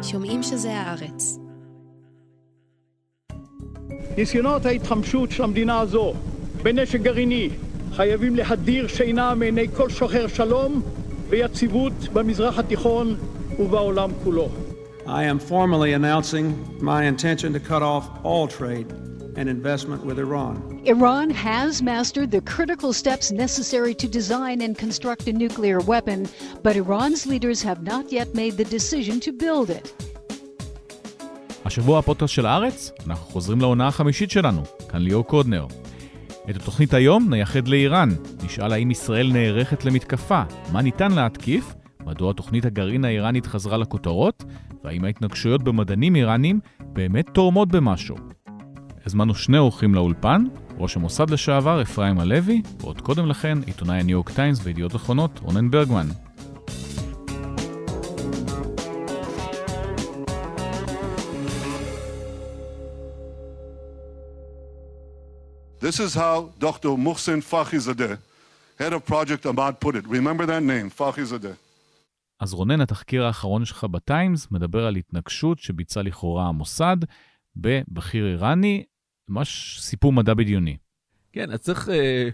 שומעים שזה הארץ. ניסיונות ההתחמשות של המדינה הזו בנשק גרעיני חייבים להדיר שינה מעיני כל שוחר שלום ויציבות במזרח התיכון ובעולם כולו. I am formally announcing my intention to cut off all trade and investment with Iran. Iran has mastered the critical steps necessary to design and construct a nuclear weapon, but Iran's leaders have not yet made the decision to build it. השבוע הפודקאסט של הארץ, אנחנו חוזרים לעונה החמישית שלנו, כאן ליאור קודנר. את התוכנית היום נייחד לאיראן, נשאל האם ישראל נערכת למתקפה, מה ניתן להתקיף, מדוע תוכנית הגרעין האיראנית חזרה לכותרות, והאם ההתנגשויות במדענים איראנים באמת תורמות במשהו. הזמנו שני אורחים לאולפן, ראש המוסד לשעבר אפרים הלוי, ועוד קודם לכן עיתונאי הניו יורק טיימס וידיעות אחרונות רונן ברגמן. This is how Dr. Mohsen Fakhrizadeh, head of Project Ahmad, put it. Remember that name, Fakhrizadeh. אז רונן, התחקיר האחרון שלך בטיימס מדבר על התנגשות שביצע לכאורה המוסד בבכיר איראני, ממש סיפור מדע בדיוני. כן, אז צריך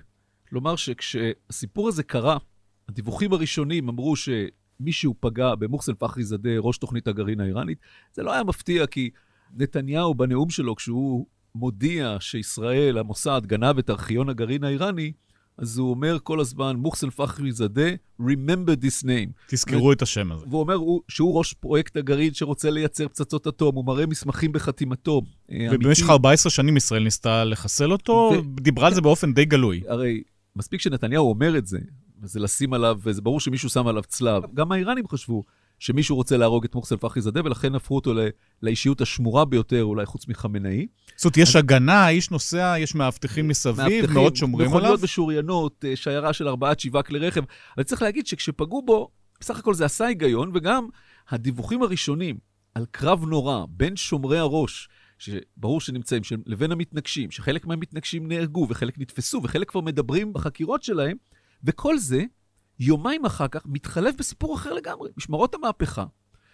לומר שכשהסיפור הזה קרה, הדיווחים הראשונים אמרו שמישהו פגע במוחסן פחריזאדה, ראש תוכנית הגרעין האיראנית. זה לא היה מפתיע, כי נתניהו בנאום שלו, כשהוא מודיע שישראל, המוסד, גנב את ארכיון הגרעין האיראני, אז הוא אומר כל הזמן, מוחסן פחריזאדה, remember this name. תזכרו את השם הזה. והוא אומר שהוא ראש פרויקט הגרעין שרוצה לייצר פצצות אטום, הוא מראה מסמכים בחתימתו. ובמשך 14 שנים ישראל ניסתה לחסל אותו, דיברה על זה באופן די גלוי. הרי מספיק שנתניהו אומר את זה, וזה לשים עליו, וזה ברור שמישהו שם עליו צלב. גם האיראנים חשבו שמישהו רוצה להרוג את מוחסן פחריזאדה, ולכן הפכו אותו לאישיות השמורה ביותר, אולי חוץ מחמנאי. זאת אומרת, יש הגנה, איש נוסע, יש מאבטחים מסביב, מאוד שומרים עליו. מכוניות משוריינות, שיירה של 4-7 כלי רכב. אבל צריך להגיד שכשפגעו בו, בסך הכל זה עשה היגיון, וגם הדיווחים הראשונים על קרב נורא בין שומרי הראש, שברור שנמצאים, לבין המתנגשים, שחלק מהמתנגשים נהרגו, וחלק נתפסו, וחלק כבר מדברים בחקירות שלהם, וכל זה, יומיים אחר כך, מתחלף בסיפור אחר לגמרי. משמרות המהפכה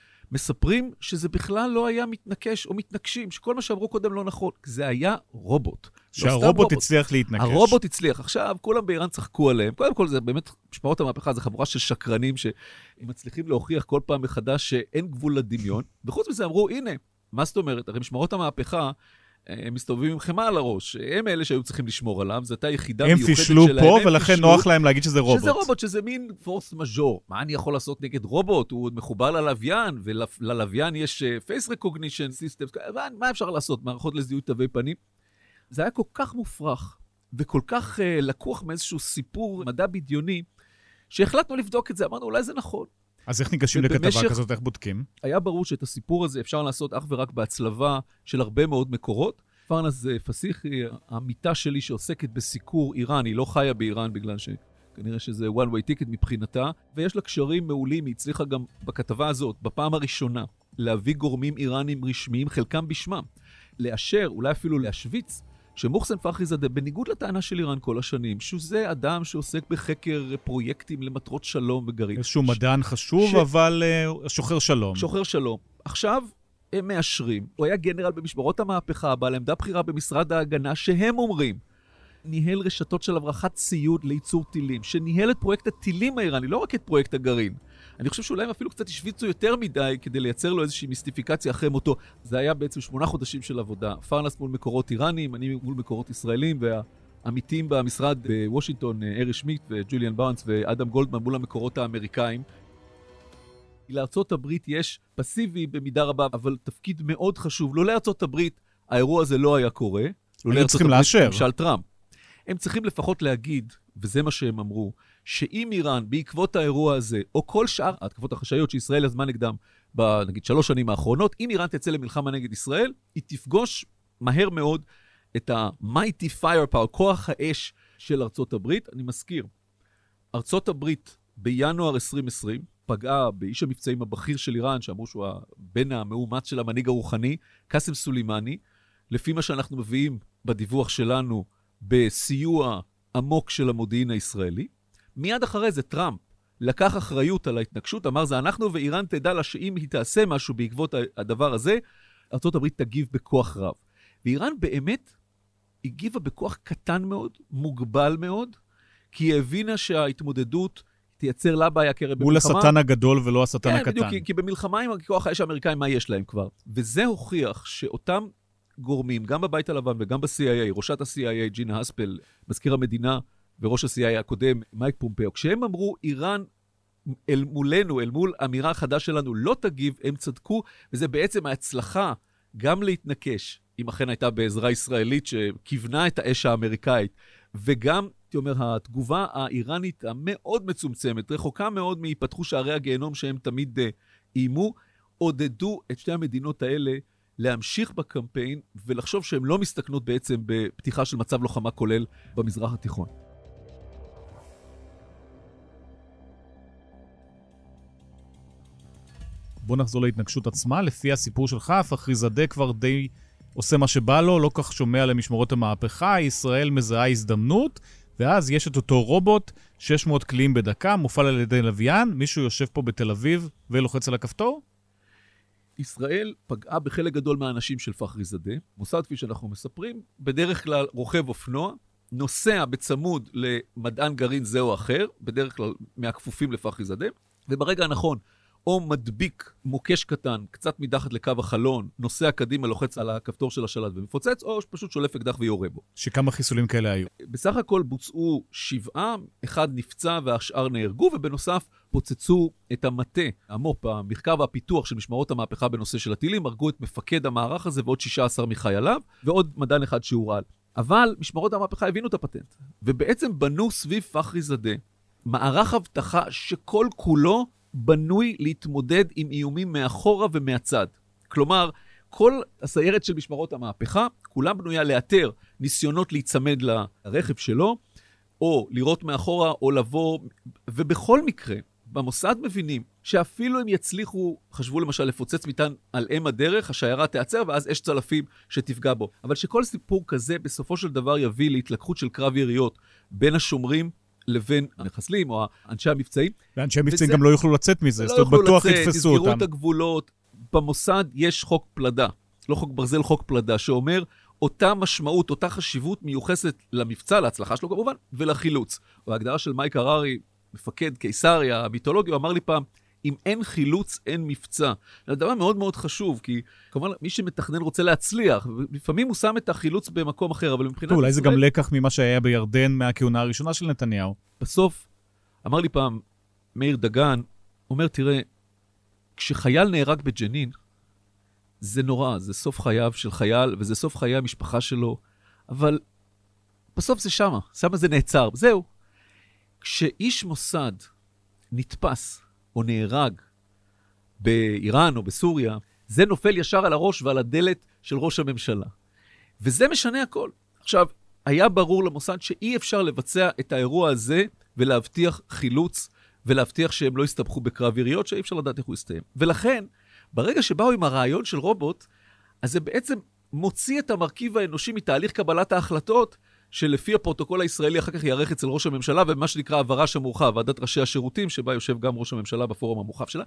מספרים שזה בכלל לא היה מתנקש או מתנקשים, שכל מה שאמרו קודם לא נכון. זה היה רובוט. שהרובוט הצליח להתנקש. הרובוט הצליח. עכשיו, כולם באיראן צחקו עליהם. קודם כל, זה באמת, משמרות המהפכה, זה חבורה של שקרנים שהם מצליחים להוכיח כל פעם מחדש שאין גבול לדמיון. וחוץ מזה אמרו, הנה, מה זאת אומרת? הרי משמרות המהפכה, הם מסתובבים עם חמה על הראש. הם אלה שהיו צריכים לשמור עליו. זו הייתה יחידה מיוחדת שלהם. הם פישלו פה, ולכן נוח להם להגיד שזה רובוט. שזה רובוט, שזה מין פורס מז'ור. מה אני יכול לעשות נגד רובוט? הוא מחובר ללוויין, וללוויין יש face recognition systems. מה אפשר לעשות? מערכות לזיהוי תווי פנים. זה היה כל כך מופרך, וכל כך לקוח מאיזשהו סיפור מדע בדיוני, שהחלטנו לבדוק את זה. אמרנו, אולי זה נכון. אז איך ניגשים לכתבה כזאת, איך בודקים? היה ברור שאת הסיפור הזה אפשר לעשות אך ורק בהצלבה של הרבה מאוד מקורות. פרנס פסיחי, המיטה שלי שעוסקת בסיקור איראן, היא לא חיה באיראן בגלל שכנראה שזה one way ticket מבחינתה, ויש לה קשרים מעולים, היא הצליחה גם בכתבה הזאת, בפעם הראשונה, להביא גורמים איראנים רשמיים, חלקם בשמם, לאשר, אולי אפילו להשוויץ, שמוחסן פחריזאדה, בניגוד לטענה של איראן כל השנים, שזה אדם שעוסק בחקר פרויקטים למטרות שלום וגרעין. איזשהו מדען חשוב, אבל שוחר שלום. שוחר שלום. עכשיו הם מאשרים, הוא היה גנרל במשמרות המהפכה, בעל עמדה בחירה במשרד ההגנה, שהם אומרים, ניהל רשתות של הברחת ציוד לייצור טילים, שניהל את פרויקט הטילים האיראני, לא רק את פרויקט הגרעין. אני חושב שאולי הם אפילו קצת השוויצו יותר מדי כדי לייצר לו איזושהי מיסטיפיקציה אחרי מותו. זה היה בעצם 8 חודשים של עבודה. פרנס מול מקורות איראנים, אני מול מקורות ישראלים, והעמיתים במשרד בוושינגטון, ארי שמיט וג'וליאן בארנס ואדם גולדמן מול המקורות האמריקאים. לארצות הברית יש פסיבי במידה רבה, אבל תפקיד מאוד חשוב. לא לארצות הברית, האירוע הזה לא היה קורה. הם צריכים לאשר. ממשל טראמפ. הם צריכים לפחות להגיד, וזה מה שהם אמרו, שאם איראן, בעקבות האירוע הזה, או כל שאר התקפות החשאיות שישראל יזמה נגדם, נגיד 3 שנים האחרונות, אם איראן תצא למלחמה נגד ישראל, היא תפגוש מהר מאוד את ה-mighty firepower, כוח האש של ארצות הברית. אני מזכיר, ארצות הברית בינואר 2020, פגעה באיש המבצעים הבכיר של איראן, שאמרו שהוא הבן המאומץ של המנהיג הרוחני, קאסם סולימני, לפי מה שאנחנו מביאים בדיווח שלנו, בסיוע עמוק של המודיעין הישראלי. מיד אחרי זה טראמפ לקח אחריות על ההתנגשות, אמר זה אנחנו, ואיראן תדע לה שאם היא תעשה משהו בעקבות הדבר הזה, ארצות הברית תגיב בכוח רב. ואיראן באמת הגיבה בכוח קטן מאוד, מוגבל מאוד, כי היא הבינה שההתמודדות תייצר לה בעיה כרב במלחמה. מול השטן הגדול ולא השטן הקטן. כן, בדיוק, כי במלחמה עם הכוח האש האמריקאים, מה יש להם כבר? וזה הוכיח שאותם גורמים, גם בבית הלבן וגם ב-CIA, ראשת ה-CIA, ג'ינה הספל, מזכיר המדינה וראש ה-CIA הקודם, מייק פומפאו, כשהם אמרו, איראן אל מולנו, אל מול אמירה החדש שלנו, לא תגיב, הם צדקו, וזה בעצם ההצלחה גם להתנקש, אם אכן הייתה בעזרה ישראלית שכיוונה את האש האמריקאית, וגם, הייתי אומר, התגובה האיראנית המאוד מצומצמת, רחוקה מאוד מהיפתחו שערי הגיהנום שהם תמיד איימו, עודדו את שתי המדינות האלה להמשיך בקמפיין ולחשוב שהן לא מסתכנות בעצם בפתיחה של מצב לוחמה כולל במזרח התיכון. בוא נחזור להתנגשות עצמה. לפי הסיפור שלך, פחריזאדה כבר די עושה מה שבא לו, לא כך שומע למשמרות המהפכה, ישראל מזהה הזדמנות, ואז יש את אותו רובוט, 600 קליעים בדקה, מופעל על ידי לוויין, מישהו יושב פה בתל אביב ולוחץ על הכפתור? ישראל פגעה בחלק גדול מהאנשים של פחריזאדה, מוסד כפי שאנחנו מספרים, בדרך כלל רוכב אופנוע, נוסע בצמוד למדען גרעין זה או אחר, בדרך כלל מהכפופים לפחריזאדה, וברגע הנכון, או מדביק מוקש קטן, קצת מתחת לקו החלון, נוסע קדימה, לוחץ על הכפתור של השלט ומפוצץ, או פשוט שולף אקדח ויורה בו. שכמה חיסולים כאלה היו? בסך הכל בוצעו 7, אחד נפצע והשאר נהרגו, ובנוסף פוצצו את המטה, המופ, המחקר והפיתוח של משמרות המהפכה בנושא של הטילים, הרגו את מפקד המערך הזה ועוד 16 מחייליו, ועוד מדען אחד שהורעל. אבל משמרות המהפכה הבינו את הפטנט, ובעצם בנו סביב פחריזאדה מערך הבטחה שכל כולו בנוי להתמודד עם איומים מאחורה ומהצד. כלומר, כל הסיירת של משמרות המהפכה, כולם בנויה לאתר ניסיונות להיצמד לרכב שלו, או לראות מאחורה, או לבוא, ובכל מקרה, במוסד מבינים שאפילו אם יצליחו, חשבו למשל לפוצץ מטען על אם הדרך, השיירה תיעצר, ואז אש צלפים שתפגע בו. אבל שכל סיפור כזה בסופו של דבר יביא להתלקחות של קרב יריות בין השומרים, לבין המחסלים או אנשי המבצעים. ואנשי המבצעים גם לא יוכלו לצאת מזה, זאת אומרת, בטוח יתפסו אותם. תסגרו את הגבולות. במוסד יש חוק פלדה, לא חוק ברזל, חוק פלדה, שאומר אותה משמעות, אותה חשיבות מיוחסת למבצע, להצלחה שלו כמובן, ולחילוץ. וההגדרה של מייק הררי, מפקד קיסריה, המיתולוגי, הוא אמר לי פעם, אם אין חילוץ, אין מבצע. זה דבר מאוד מאוד חשוב, כי כמובן מי שמתכנן רוצה להצליח, לפעמים הוא שם את החילוץ במקום אחר, אבל מבחינת... אולי זה גם לקח ממה שהיה בירדן מהכהונה הראשונה של נתניהו. בסוף, אמר לי פעם, מאיר דגן, אומר, תראה, כשחייל נהרג בג'נין, זה נורא, זה סוף חייו של חייל, וזה סוף חיי המשפחה שלו, אבל בסוף זה שמה זה נעצר, זהו. כשאיש מוסד נתפס, או נהרג באיראן או בסוריה, זה נופל ישר על הראש ועל הדלת של ראש הממשלה. וזה משנה הכל. עכשיו, היה ברור למוסד שאי אפשר לבצע את האירוע הזה ולהבטיח חילוץ, ולהבטיח שהם לא יסתבכו בקרב יריות, שאי אפשר לדעת איך הוא יסתיים. ולכן, ברגע שבאו עם הרעיון של רובוט, אז זה בעצם מוציא את המרכיב האנושי מתהליך קבלת ההחלטות, שלפי הפרוטוקול הישראלי אחר כך יערך אצל ראש הממשלה, ומה שנקרא הוורש המורחב, ועדת ראשי השירותים, שבה יושב גם ראש הממשלה בפורום המורחב שלה,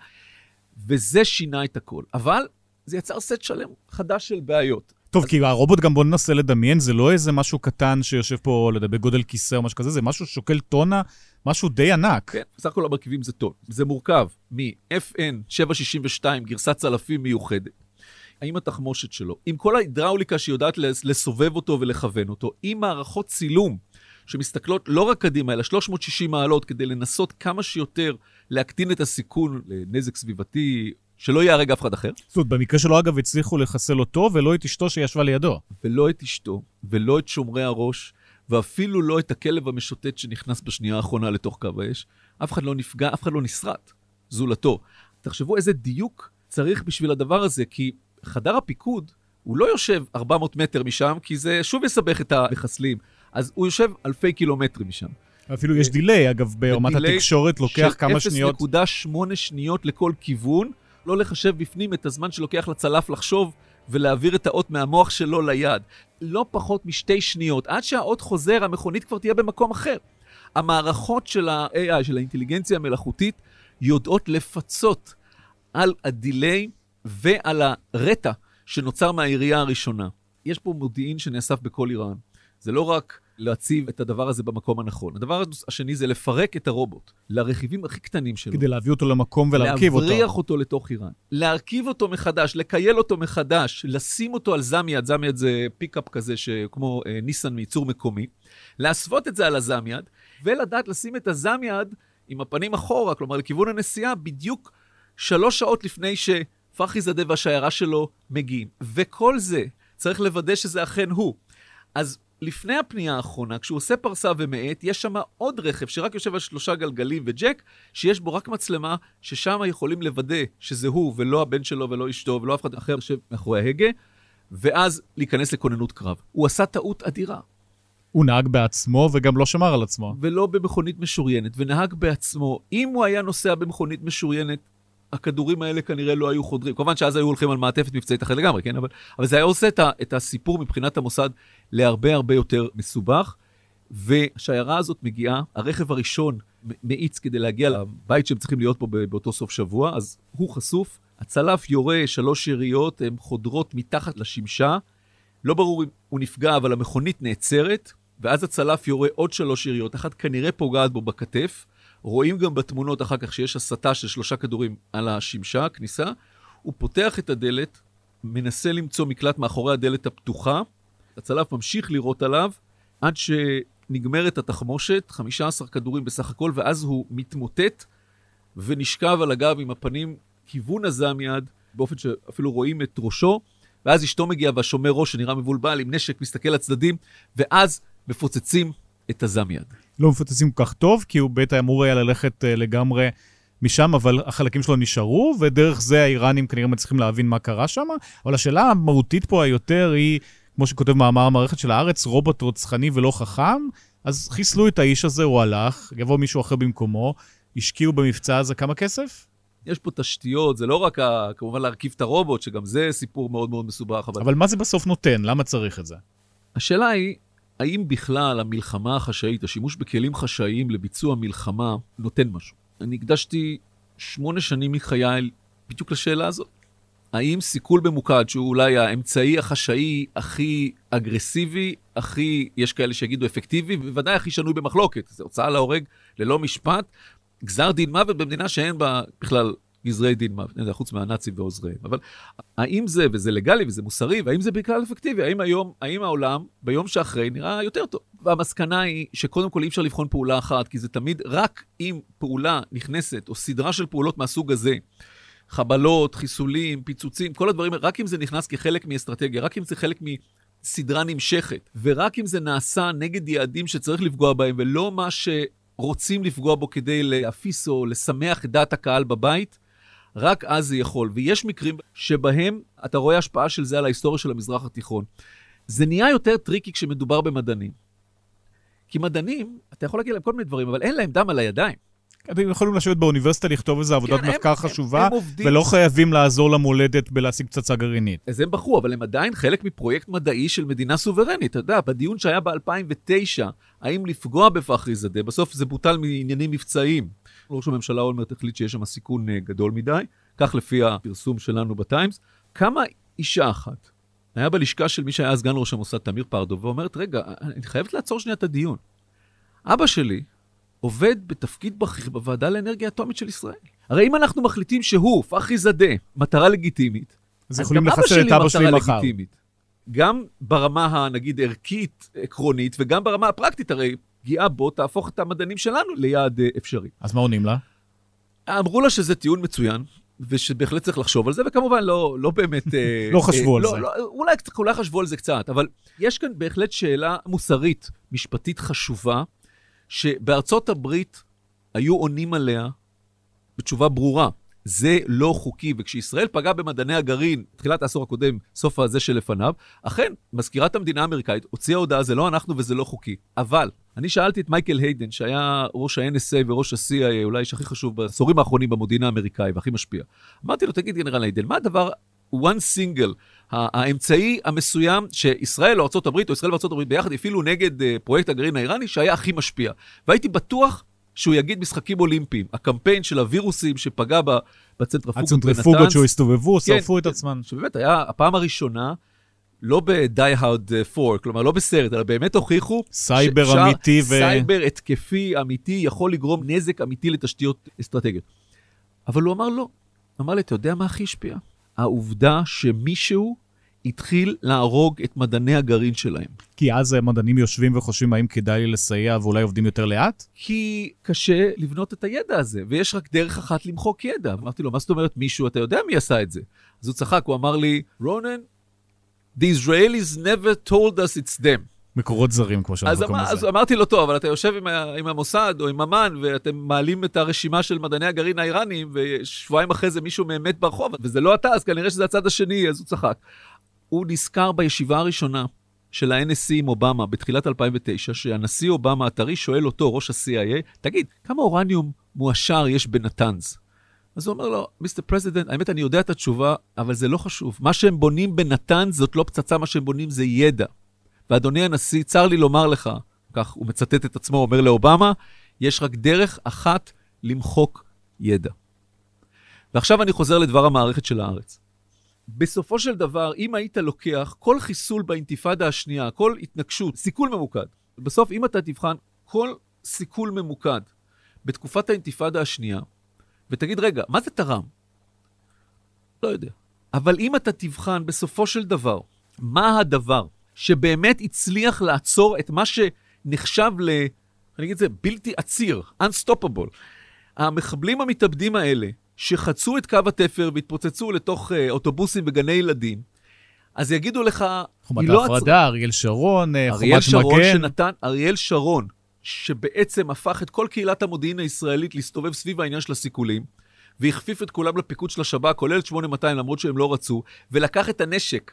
וזה שינה את הכל. אבל זה יצר סט שלם חדש של בעיות. טוב, כי הרובוט גם בוא ננסה לדמיין, זה לא איזה משהו קטן שיושב פה בגודל כיסא או משהו כזה, זה משהו שוקל טונה, משהו די ענק. כן, בסך הכל המרכיבים זה טון. זה מורכב מ-FN 762, גרסת צלפים מיוחדת. עם התחמושת שלו, עם כל ההידראוליקה שיודעת לסובב אותו ולכוון אותו, עם מערכות צילום שמסתכלות לא רק קדימה, אלא 360 מעלות, כדי לנסות כמה שיותר להקטין את הסיכון לנזק סביבתי, שלא יהרג אף אחד אחר. זאת אומרת, במקרה שלו אגב הצליחו לחסל אותו, ולא את אשתו שישבה לידו. ולא את אשתו, ולא את שומרי הראש, ואפילו לא את הכלב המשוטט שנכנס בשנייה האחרונה לתוך קו האש. אף אחד לא נפגע, אף אחד לא נסרט, זולתו. תחשבו איזה דיוק צריך בשביל הדבר הזה, כי חדר הפיקוד, הוא לא יושב 400 מטר משם, כי זה שוב יסבך את המחסלים. אז הוא יושב אלפי קילומטרים משם. אפילו יש דילי, אגב, ברמת התקשורת לוקח כמה שניות. 0.8 שניות לכל כיוון, לא לחשב בפנים את הזמן שלוקח לצלף לחשוב, ולהעביר את האות מהמוח שלו ליד. לא פחות משתי שניות. עד שהאות חוזר, המכונית כבר תהיה במקום אחר. המערכות של ה-AI, של האינטליגנציה המלאכותית, יודעות לפצות על הדיליי ועל הרטע שנוצר מהעירייה הראשונה. יש פה מודיעין שנאסף בכל איראן. זה לא רק להציב את הדבר הזה במקום הנכון. הדבר השני זה לפרק את הרובוט לרכיבים הכי קטנים שלו. כדי להביא אותו למקום ולהרכיב אותו. להבריח אותו לתוך איראן. להרכיב אותו מחדש, לקייל אותו מחדש, לשים אותו על זמיד. זמיד זה פיקאפ כזה כמו ניסן מייצור מקומי. להסוות את זה על הזמיד, ולדעת לשים את הזמיד עם הפנים אחורה, כלומר לכיוון הנסיעה, בדיוק 3 שעות לפני שפרחיזאדה והשיירה שלו מגיעים. וכל זה צריך לוודא שזה אכן הוא. אז לפני הפנייה האחרונה, כשהוא עושה פרסה ומעט, יש שם עוד רכב שרק יושב על 3 גלגלים וג'ק, שיש בו רק מצלמה, ששם יכולים לוודא שזה הוא ולא הבן שלו ולא אשתו ולא אף אחד אחר יושב מאחורי ההגה, ואז להיכנס לכוננות קרב. הוא עשה טעות אדירה. הוא נהג בעצמו וגם לא שמר על עצמו. ולא במכונית משוריינת, ונהג בעצמו. אם הוא היה נוסע במכונית משוריינת, הכדורים האלה כנראה לא היו חודרים. כמובן שאז היו הולכים על מעטפת מבצעית אחרת לגמרי, כן? אבל זה היה עושה את הסיפור מבחינת המוסד להרבה הרבה יותר מסובך, והשיירה הזאת מגיעה, הרכב הראשון מאיץ כדי להגיע לבית שהם צריכים להיות פה באותו סוף שבוע, אז הוא חשוף, הצלף יורה 3 יריות, הן חודרות מתחת לשמשה, לא ברור אם הוא נפגע, אבל המכונית נעצרת, ואז הצלף יורה עוד 3 יריות, אחת כנראה פוגעת בו בכתף, רואים גם בתמונות אחר כך שיש הסתה של 3 כדורים על השמשה, הכניסה, הוא פותח את הדלת, מנסה למצוא מקלט מאחורי הדלת הפתוחה, הצלף ממשיך לירות עליו, עד שנגמרת התחמושת, 15 כדורים בסך הכל, ואז הוא מתמוטט, ונשכב על הגב עם הפנים כיוון הזמיד, באופן שאפילו רואים את ראשו, ואז אשתו מגיעה והשומר ראש שנראה מבולבל עם נשק, מסתכל לצדדים, ואז מפוצצים את הזמיד. לא מפוצצים כל כך טוב, כי הוא בטח אמור היה ללכת לגמרי משם, אבל החלקים שלו נשארו, ודרך זה האיראנים כנראה מצליחים להבין מה קרה שם, אבל השאלה המהותית פה היותר היא, כמו שכותב מאמר המערכת של הארץ, רובוט רוצחני ולא חכם, אז חיסלו את האיש הזה, הוא הלך, יבוא מישהו אחר במקומו, השקיעו במבצע הזה כמה כסף? יש פה תשתיות, זה לא רק כמובן להרכיב את הרובוט, שגם זה סיפור מאוד מאוד מסובך. אבל מה זה בסוף נותן? למה צריך את זה? השאלה היא, האם בכלל המלחמה החשאית, השימוש בכלים חשאיים לביצוע מלחמה, נותן משהו? אני הקדשתי 8 שנים מחיי בדיוק לשאלה הזאת. האם סיכול במוקד, שהוא אולי האמצעי החשאי הכי אגרסיבי, הכי, יש כאלה שיגידו אפקטיבי, ובוודאי הכי שנוי במחלוקת, זה הוצאה להורג ללא משפט, גזר דין מוות במדינה שאין בה בכלל גזרי דין מוות, חוץ מהנאצים ועוזריהם. אבל האם זה, וזה לגלי וזה מוסרי, והאם זה בכלל אפקטיבי? האם העולם ביום שאחרי נראה יותר טוב? והמסקנה היא שקודם כל אי אפשר לבחון פעולה אחת, כי זה תמיד רק אם פעולה נכנסת, או סדרה של פעולות מהסוג הזה, חבלות, חיסולים, פיצוצים, כל הדברים, רק אם זה נכנס כחלק מאסטרטגיה, רק אם זה חלק מסדרה נמשכת, ורק אם זה נעשה נגד יעדים שצריך לפגוע בהם, ולא מה שרוצים לפגוע בו כדי להפיס או לשמח את דעת הקהל בבית, רק אז זה יכול. ויש מקרים שבהם אתה רואה השפעה של זה על ההיסטוריה של המזרח התיכון. זה נהיה יותר טריקי כשמדובר במדענים. כי מדענים, אתה יכול להגיד להם כל מיני דברים, אבל אין להם דם על הידיים. אתם יכולים לשבת באוניברסיטה לכתוב איזו עבודת מחקר חשובה, ולא חייבים לעזור למולדת בלהשיג פצצה גרעינית. אז הם בחרו, אבל הם עדיין חלק מפרויקט מדעי של מדינה סוברנית. אתה יודע, בדיון שהיה ב-2009, האם לפגוע בפרחיזאדה, בסוף זה בוטל מעניינים מבצעיים. ראש הממשלה אולמרט החליט שיש שם סיכון גדול מדי, כך לפי הפרסום שלנו בטיימס. כמה אישה אחת היה בלשכה של מי שהיה סגן ראש המוסד תמיר פרדו, ואומרת, רגע, אני חייבת לעצור שנייה את הדיון. אבא שלי עובד בתפקיד בכיר בוועדה לאנרגיה אטומית של ישראל. הרי אם אנחנו מחליטים שהוא, פרחיזאדה, מטרה לגיטימית, אז גם אבא שלי מטרה לגיטימית. גם ברמה הנגיד ערכית, עקרונית, וגם ברמה הפרקטית, הרי פגיעה בו תהפוך את המדענים שלנו ליעד אפשרי. אז מה עונים לה? אמרו לה שזה טיעון מצוין, ושבהחלט צריך לחשוב על זה, וכמובן לא באמת... לא חשבו על זה. אולי חשבו על זה קצת, אבל יש כאן בהחלט שאלה מוסרית, משפטית חשובה, שבארצות הברית היו עונים עליה בתשובה ברורה. זה לא חוקי, וכשישראל פגעה במדעני הגרעין, תחילת העשור הקודם, סוף הזה שלפניו, אכן, מזכירת המדינה האמריקאית הוציאה הודעה, זה לא אנחנו וזה לא חוקי. אבל, אני שאלתי את מייקל היידן, שהיה ראש ה-NSA וראש ה-CIA, אולי שהכי חשוב בעשורים האחרונים במודיעין האמריקאי, והכי משפיע. אמרתי לו, תגיד גנרל היידן, מה הדבר one single, האמצעי המסוים שישראל או ארצות הברית, או ישראל וארצות הברית ביחד, אפילו נגד פרויקט הגרעין האיראני, שהיה הכי משפיע. והייתי בטוח שהוא יגיד משחקים אולימפיים. הקמפיין של הווירוסים שפגע בצנטריפוגות בנתנס. הצנטריפוגות שהוא הסתובבו, שרפו את עצמן. שבאמת היה הפעם הראשונה, לא ב-Die Hard 4, כלומר לא בסרט, אלא באמת הוכיחו סייבר אמיתי סייבר התקפי אמיתי יכול לגרום נזק אמיתי לתשתיות אסטרטגיות. אבל הוא אמר לא. הוא אמר לי, אתה יודע מה הכי השפיע? העובדה שמישהו התחיל להרוג את מדעני הגרעין שלהם. כי אז המדענים יושבים וחושבים האם כדאי לי לסייע ואולי עובדים יותר לאט? כי קשה לבנות את הידע הזה, ויש רק דרך אחת למחוק ידע. אמרתי לו, מה זאת אומרת מישהו? אתה יודע מי עשה את זה? אז הוא צחק, הוא אמר לי, רונן, the Israelis never told us it's them. מקורות זרים, כמו שאנחנו קוראים לזה. אז אמרתי לו, טוב, אבל אתה יושב עם המוסד או עם אמן, ואתם מעלים את הרשימה של מדעני הגרעין האיראנים, ושבועיים אחרי זה מישהו באמת ברחוב, וזה לא אתה, אז כנראה שזה הצד השני, אז הוא צחק. הוא נזכר בישיבה הראשונה של ה-NSC עם אובמה בתחילת 2009, שהנשיא אובמה הטרי שואל אותו, ראש ה-CIA, תגיד, כמה אורניום מואשר יש בנתנז? אז הוא אומר לו, מיסטר פרזידנט, האמת אני יודע את התשובה, אבל זה לא חשוב. מה שהם בונים בנתנז זאת לא פצצה, מה שהם בונים זה ידע. ואדוני הנשיא, צר לי לומר לך, כך הוא מצטט את עצמו, אומר לאובמה, יש רק דרך אחת למחוק ידע. ועכשיו אני חוזר לדבר המערכת של הארץ. בסופו של דבר, אם היית לוקח כל חיסול באינתיפאדה השנייה, כל התנגשות, סיכול ממוקד, בסוף אם אתה תבחן כל סיכול ממוקד בתקופת האינתיפאדה השנייה, ותגיד, רגע, מה זה תרם? לא יודע. אבל אם אתה תבחן בסופו של דבר, מה הדבר שבאמת הצליח לעצור את מה שנחשב אני אגיד את זה, בלתי עציר, unstoppable. המחבלים המתאבדים האלה, שחצו את קו התפר והתפוצצו לתוך אוטובוסים וגני ילדים, אז יגידו לך, חומת ההפרדה, אריאל שרון, אריאל שרון, שבעצם הפך את כל קהילת המודיעין הישראלית להסתובב סביב העניין של הסיכולים, והכפיף את כולם לפיקוד של השב"כ, כולל את 8200, למרות שהם לא רצו, ולקח את הנשק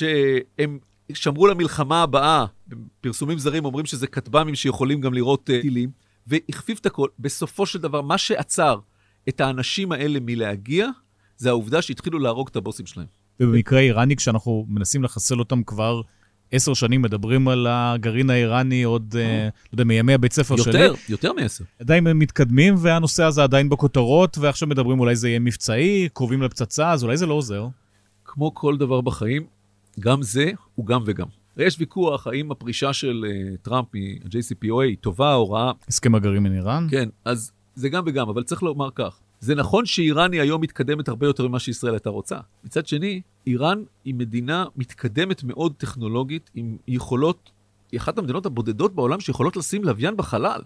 שהם שמרו למלחמה הבאה, פרסומים זרים אומרים שזה כטב"מים שיכולים גם לראות טילים, והכפיף את הכל. בסופו של דבר, מה שעצר את האנשים האלה מלהגיע, זה העובדה שהתחילו להרוג את הבוסים שלהם. ובמקרה איראני, כשאנחנו מנסים לחסל אותם כבר 10 שנים, מדברים על הגרעין האיראני עוד, לא יודע, מימי הבית ספר שלי. יותר מ10. עדיין הם מתקדמים, והנושא הזה עדיין בכותרות, ועכשיו מדברים אולי זה יהיה מבצעי, קרובים לפצצה, אז אולי זה לא עוזר. כמו כל דבר בחיים, גם זה הוא גם וגם. יש ויכוח האם הפרישה של טראמפ מ-JCPOA היא טובה או רעה. הסכם הגרעין עם איראן? כן, אז זה גם וגם, אבל צריך לומר כך. זה נכון שאיראן היא היום מתקדמת הרבה יותר ממה שישראל הייתה רוצה. מצד שני, איראן היא מדינה מתקדמת מאוד טכנולוגית, עם יכולות, היא אחת המדינות הבודדות בעולם שיכולות לשים לוויין בחלל.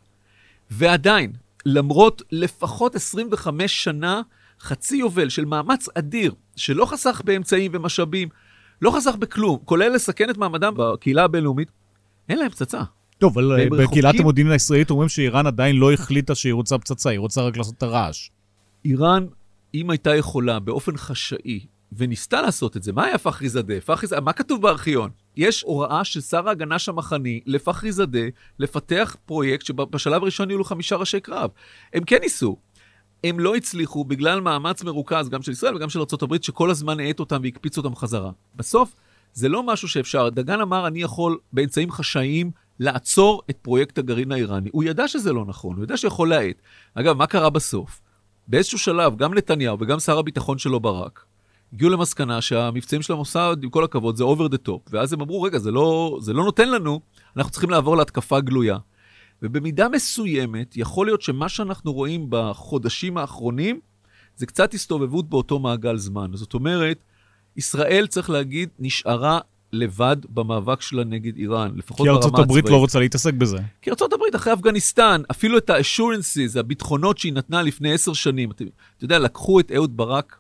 ועדיין, למרות לפחות 25 שנה, חצי יובל של מאמץ אדיר, שלא חסך באמצעים ומשאבים, לא חסך בכלום, כולל לסכן את מעמדם בקהילה הבינלאומית, אין להם פצצה. טוב, אבל בקהילת המודיעין הישראלית אומרים שאיראן עדיין לא החליטה שהיא רוצה פצצה, היא רוצה רק לעשות את הרעש. איראן, אם הייתה יכולה באופן חשאי, וניסתה לעשות את זה, מה היה פחרי זאדה? מה כתוב בארכיון? יש הוראה של שר ההגנה שמחני לפחרי זאדה לפתח פרויקט שבשלב הראשון יהיו לו 5 ראשי קרב. הם כן ניסו. הם לא הצליחו בגלל מאמץ מרוכז, גם של ישראל וגם של ארצות הברית, שכל הזמן העט אותם והקפיץ אותם חזרה. בסוף, זה לא משהו שאפשר. דגן אמר, אני יכול באמצעים חשאיים לעצור את פרויקט הגרעין האיראני. הוא ידע שזה לא נכון, הוא ידע שיכול להעט. אגב, מה קרה בסוף? באיזשהו שלב, גם נתניהו וגם שר הביטחון שלו ברק, הגיעו למסקנה שהמבצעים של המוסד, עם כל הכבוד, זה over the top. ואז הם אמרו, רגע, זה לא נותן לנו, אנחנו צריכים לעבור להתקפה גלויה. ובמידה מסוימת, יכול להיות שמה שאנחנו רואים בחודשים האחרונים, זה קצת הסתובבות באותו מעגל זמן. זאת אומרת, ישראל, צריך להגיד, נשארה לבד במאבק שלה נגד איראן, לפחות ברמה הצבאית. כי ארצות הברית לא רוצה להתעסק בזה. כי ארצות הברית אחרי אפגניסטן, אפילו את ה-assurances, הביטחונות שהיא נתנה לפני 10 שנים, אתה יודע, לקחו את אהוד ברק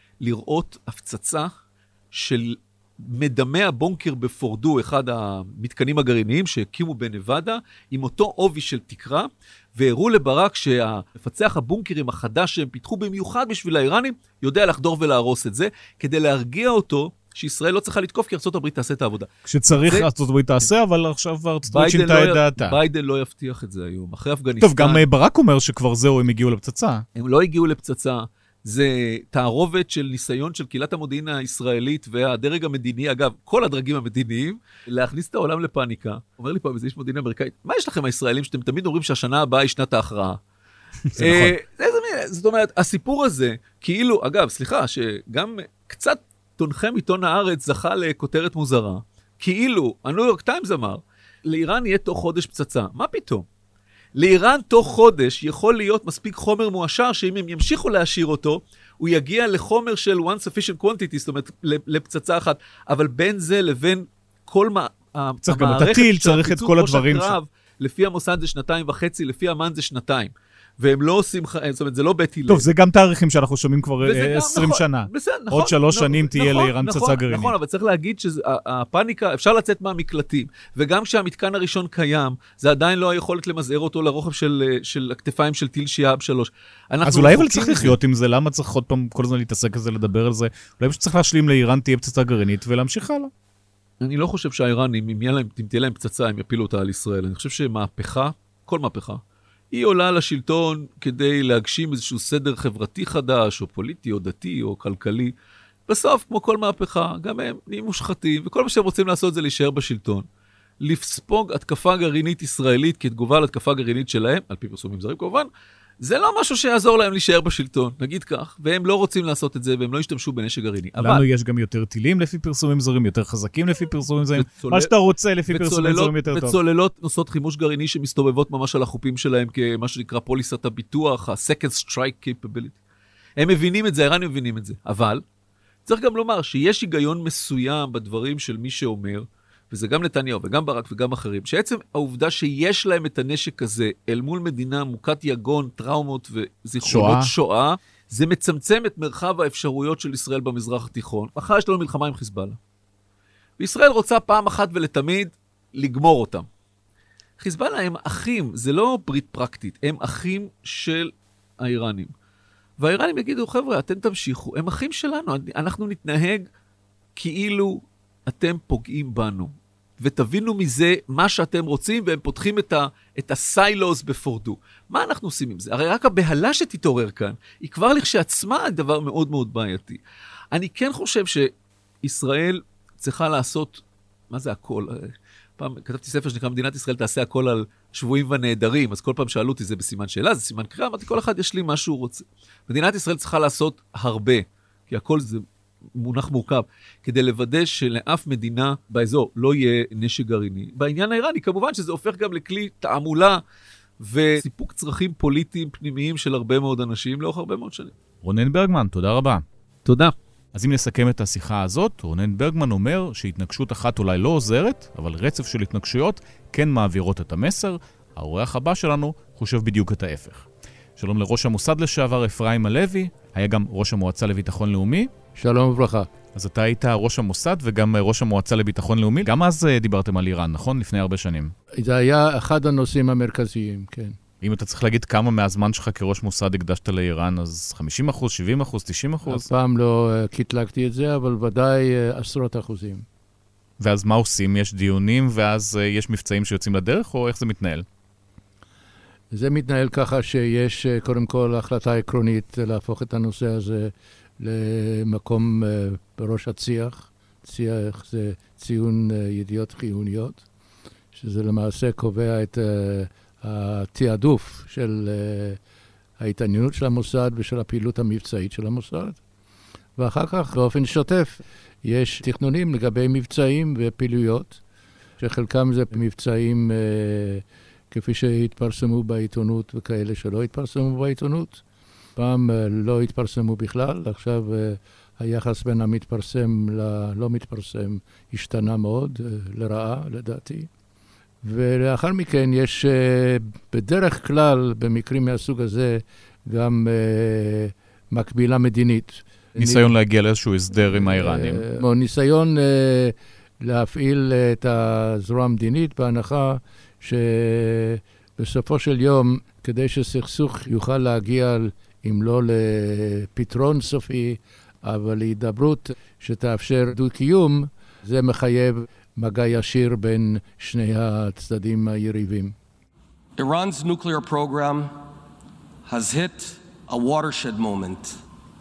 לראות הפצצה של מדמי הבונקר בפורדו, אחד המתקנים הגרעיניים שהקימו בנבדה, עם אותו עובי של תקרה, והראו לברק שהמפצח הבונקרים החדש שהם פיתחו במיוחד בשביל האיראנים, יודע לחדור ולהרוס את זה, כדי להרגיע אותו שישראל לא צריכה לתקוף, כי ארצות הברית תעשה את העבודה. כשצריך ארצות הברית תעשה, אבל עכשיו ארצות הברית שינתה את דעתה. ביידן לא יבטיח את זה היום. אחרי אפגניסטן... טוב, גם ברק אומר שכבר זהו, הם הגיעו לפצצה. הם לא הגיעו לפצצה. זה תערובת של ניסיון של קהילת המודיעין הישראלית והדרג המדיני, אגב, כל הדרגים המדיניים, להכניס את העולם לפאניקה. אומר לי פעם איזה איש מודיעין אמריקאי, מה יש לכם הישראלים שאתם תמיד אומרים שהשנה הבאה היא שנת ההכרעה? זה נכון. זאת אומרת, הסיפור הזה, כאילו, אגב, סליחה, שגם קצת תונחם עיתון הארץ זכה לכותרת מוזרה, כאילו, הניו יורק טיימס אמר, לאיראן יהיה תוך חודש פצצה. מה פתאום? לאיראן תוך חודש יכול להיות מספיק חומר מואשר, שאם הם ימשיכו להשאיר אותו, הוא יגיע לחומר של one sufficient quantity, זאת אומרת, לפצצה אחת. אבל בין זה לבין כל צריך גם את הטיל, צריך את כל הדברים. לפי המוסד זה 2.5, לפי אמן זה 2. והם לא עושים, זאת אומרת, זה לא בית הלל. טוב, זה גם תאריכים שאנחנו שומעים כבר 20 שנה. עוד 3 שנים תהיה לאיראן פצצה גרעינית. נכון, אבל צריך להגיד שהפאניקה, אפשר לצאת מהמקלטים, וגם כשהמתקן הראשון קיים, זה עדיין לא היכולת למזער אותו לרוחב של הכתפיים של טיל שיאב 3. אז אולי אבל צריך לחיות עם זה, למה צריך עוד פעם כל הזמן להתעסק על זה, לדבר על זה? אולי שצריך להשלים לאיראן תהיה פצצה גרעינית ולהמשיך הלאה. אני לא חושב שהאיראנים, אם תהיה להם פצצה, הם יפילו אותה על ישראל. אני חושב שמהפכה, כל מהפכה, היא עולה לשלטון כדי להגשים איזשהו סדר חברתי חדש, או פוליטי, או דתי, או כלכלי. בסוף, כמו כל מהפכה, גם הם נהיים מושחתים, וכל מה שהם רוצים לעשות זה להישאר בשלטון. לספוג התקפה גרעינית ישראלית כתגובה להתקפה גרעינית שלהם, על פי פרסומים זרים כמובן, זה לא משהו שיעזור להם להישאר בשלטון, נגיד כך, והם לא רוצים לעשות את זה, והם לא ישתמשו בנשק גרעיני. לנו יש גם יותר טילים לפי פרסומים זרים, יותר חזקים לפי פרסומים זרים, מה שאתה רוצה לפי פרסומים זרים יותר טוב. וצוללות נושאות חימוש גרעיני שמסתובבות ממש על החופים שלהם, כמה שנקרא פוליסת הביטוח, ה-second strike capability. הם מבינים את זה, האיראנים מבינים את זה. אבל צריך גם לומר שיש היגיון מסוים בדברים של מי שאומר, וזה גם נתניהו וגם ברק וגם אחרים, שעצם העובדה שיש להם את הנשק הזה אל מול מדינה מוכת יגון, טראומות וזיכרונות שואה, זה מצמצם את מרחב האפשרויות של ישראל במזרח התיכון. אחר יש לנו מלחמה עם חיזבאללה. וישראל רוצה פעם אחת ולתמיד לגמור אותם. חיזבאללה הם אחים, זה לא ברית פרקטית, הם אחים של האיראנים. והאיראנים יגידו, חבר'ה, אתם תמשיכו, הם אחים שלנו, אנחנו נתנהג כאילו אתם פוגעים בנו. ותבינו מזה מה שאתם רוצים, והם פותחים את הסיילוס בפורדו. מה אנחנו עושים עם זה? הרי רק הבהלה שתתעורר כאן, היא כבר לכשעצמה דבר מאוד מאוד בעייתי. אני כן חושב שישראל צריכה לעשות, מה זה הכל? פעם כתבתי ספר שנקרא מדינת ישראל תעשה הכל על שבויים ונעדרים, אז כל פעם שאלו אותי זה בסימן שאלה, זה סימן קריאה, אמרתי כל אחד יש לי מה שהוא רוצה. מדינת ישראל צריכה לעשות הרבה, כי הכל זה מונח מורכב, כדי לוודא שלאף מדינה באזור לא יהיה נשק גרעיני. בעניין האיראני, כמובן שזה הופך גם לכלי תעמולה וסיפוק צרכים פוליטיים פנימיים של הרבה מאוד אנשים לאורך הרבה מאוד שנים. רונן ברגמן, תודה רבה. תודה. אז אם נסכם את השיחה הזאת, רונן ברגמן אומר שהתנגשות אחת אולי לא עוזרת, אבל רצף של התנגשויות כן מעבירות את המסר. האורח הבא שלנו חושב בדיוק את ההפך. שלום לראש המוסד לשעבר אפרים הלוי, היה גם ראש המועצה לביטחון לאומי. שלום וברכה. אז אתה היית ראש המוסד וגם ראש המועצה לביטחון לאומי. גם אז דיברתם על איראן, נכון? לפני הרבה שנים. זה היה אחד הנושאים המרכזיים, כן. אם אתה צריך להגיד כמה מהזמן שלך כראש מוסד הקדשת לאיראן, אז 50%, 70%, 90%? אף פעם לא קטלגתי את זה, אבל ודאי עשרות אחוזים. ואז מה עושים? יש דיונים ואז יש מבצעים שיוצאים לדרך, או איך זה מתנהל? זה מתנהל ככה שיש קודם כל החלטה עקרונית להפוך את הנושא הזה למקום בראש הצי"ח. צי"ח זה ציון ידיעות חיוניות, שזה למעשה קובע את התיעדוף של ההתעניינות של המוסד ושל הפעילות המבצעית של המוסד. ואחר כך באופן שוטף יש תכנונים לגבי מבצעים ופעילויות, שחלקם זה מבצעים כפי שהתפרסמו בעיתונות וכאלה שלא התפרסמו בעיתונות. פעם לא התפרסמו בכלל, עכשיו היחס בין המתפרסם ללא מתפרסם השתנה מאוד, לרעה לדעתי. ולאחר מכן יש בדרך כלל במקרים מהסוג הזה גם מקבילה מדינית. ניסיון להגיע לאיזשהו הסדר עם האיראנים. או ניסיון להפעיל את הזרוע המדינית בהנחה שבסופו של יום, כדי שסכסוך יוכל להגיע, אם לא לפתרון סופי, אבל להידברות שתאפשר דו-קיום, זה מחייב מגע ישיר בין שני הצדדים היריבים. Iran's nuclear program has hit a watershed moment